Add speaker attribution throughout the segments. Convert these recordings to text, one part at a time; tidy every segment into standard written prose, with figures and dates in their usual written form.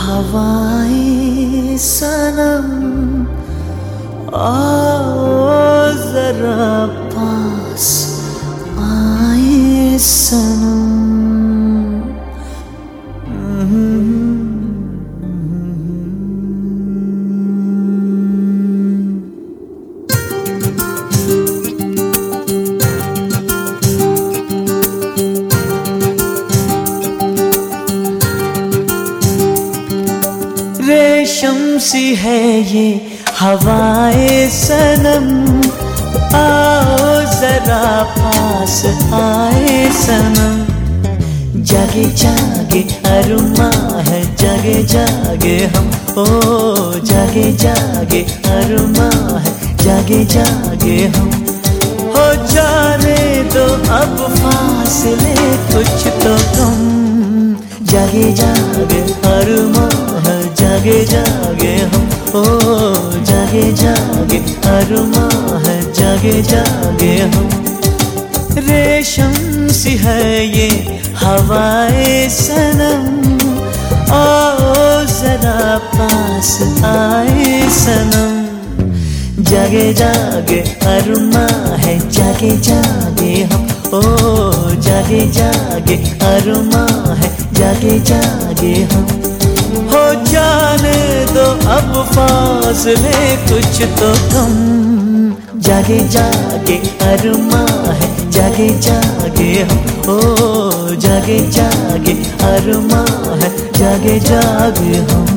Speaker 1: हवाएं सनम आओ जरा पास आए सनम। रेशम सी है ये हवाएं सनम आओ जरा पास आए सनम। जागे जागे अरुमा है जागे जागे हम, ओ जागे जागे अरुमा है जागे जागे हम। हो जाने दो अब फासले कुछ तो कम। जागे जागे अरुमा है जागे जागे हम, ओ जागे जागे अरुमा है जागे जागे हम। रेशम सी है ये हवाएं सनम आओ जरा पास आए सनम। जागे जागे अरुमा है जागे जागे हम, ओ जागे जागे अरुमा है जागे जागे हम। हो जाने दो अब फासले कुछ तो कम। जागे जागे अरुमा है जागे जागे हम, ओ जागे जागे अरुमा है जागे जागे हम।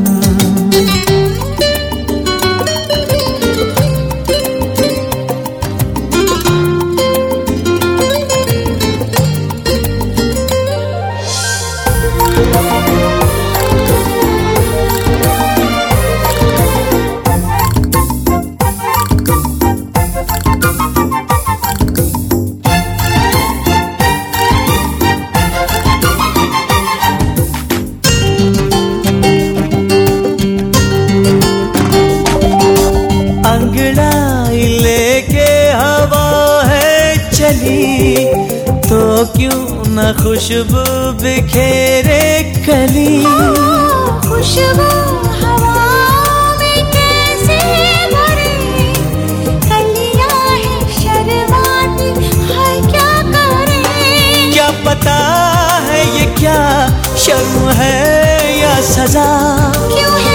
Speaker 1: अंगड़ाई लेके हवा है चली तो क्यों न खुशबू बिखेरे कली।
Speaker 2: खुशबू हवा में कैसे भरे कलियां है शर्माती है क्या करें।
Speaker 1: क्या पता है ये क्या शर्म है या सजा।
Speaker 2: क्यों है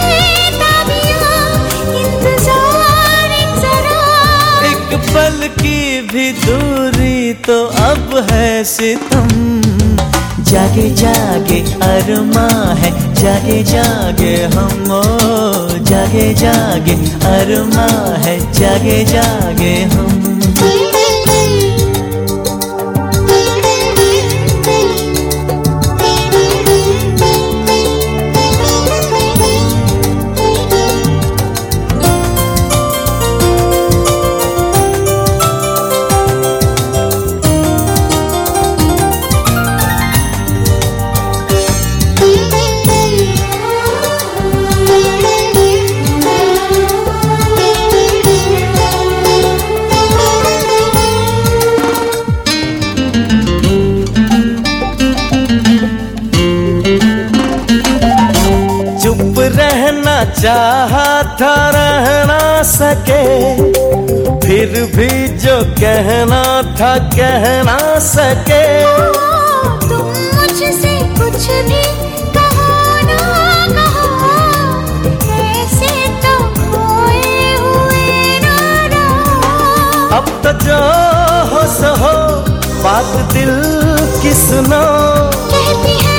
Speaker 1: पल की भी दूरी तो अब है सितम। जागे जागे अरुमा है जागे जागे हम, ओ जागे जागे अरुमा है जागे जागे हम। रहना चाहा था रह ना सके, फिर भी जो कहना था कह ना सके।
Speaker 2: तुम मुझसे कुछ भी कहो ना कहो, ऐसे तो खोए हुए ना रहो।
Speaker 1: अब तो जो हो सो हो बात दिल की सुनो।
Speaker 2: कहती है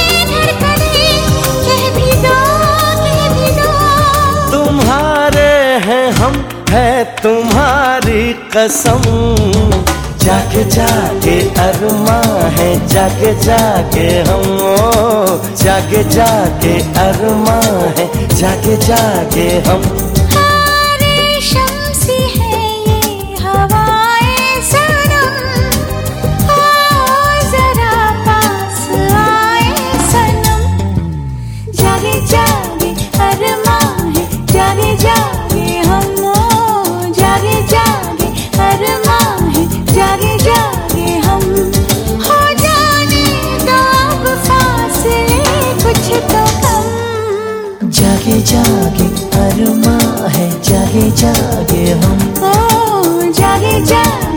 Speaker 1: तुम्हारे हैं हम है तुम्हारी कसम। जागे जागे अरुमा है जागे जागे हम, ओ जागे जागे अरुमा है जागे जागे हम।
Speaker 2: रेशम सी है ये हवाएं सनम, आओ जरा पास आए सनम। जागे जागे अरुमा है जागे जागे हम, ओ जागे जागे अरुमा है जागे जागे हम। हो जाने दो अब फासले कुछ तो कम।
Speaker 1: जागे हम,
Speaker 2: ओ जागे जागे